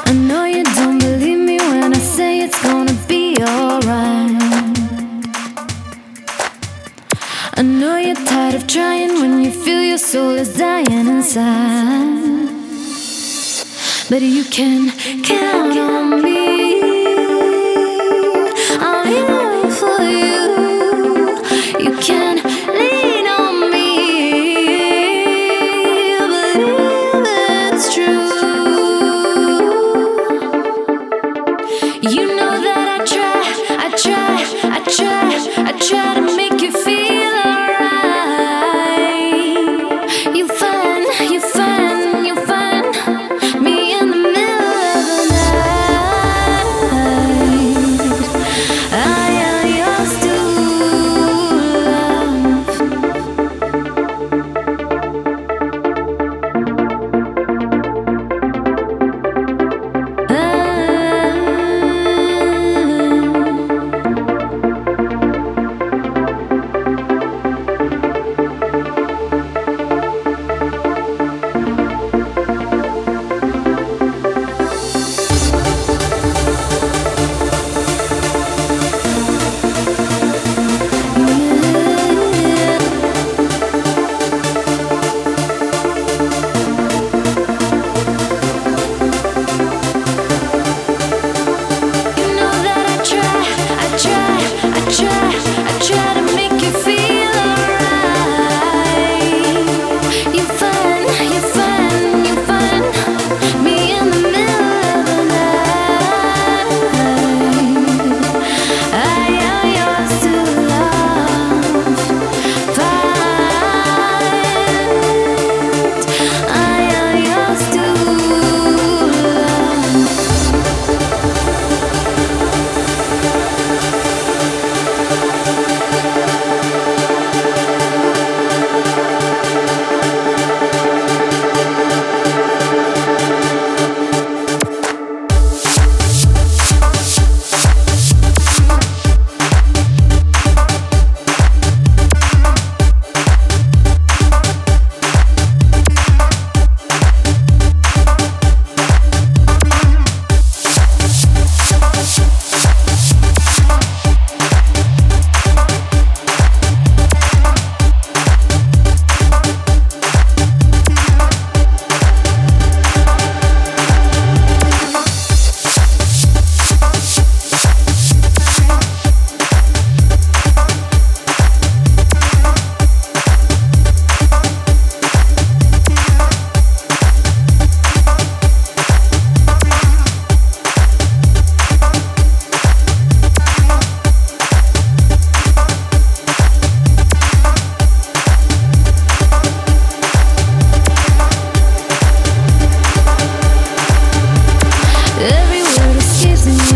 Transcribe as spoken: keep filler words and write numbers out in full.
I know you don't believe me when I say it's gonna be alright. I know you're tired of trying when you feel your soul is dying inside. But you can count on me. I'm here for you. You can lean on me. Believe it's true. You know that I try, I try, I try, I try to make you feel alright. You find, you find, you find me in the middle of the night. I am yours to every word escapes me.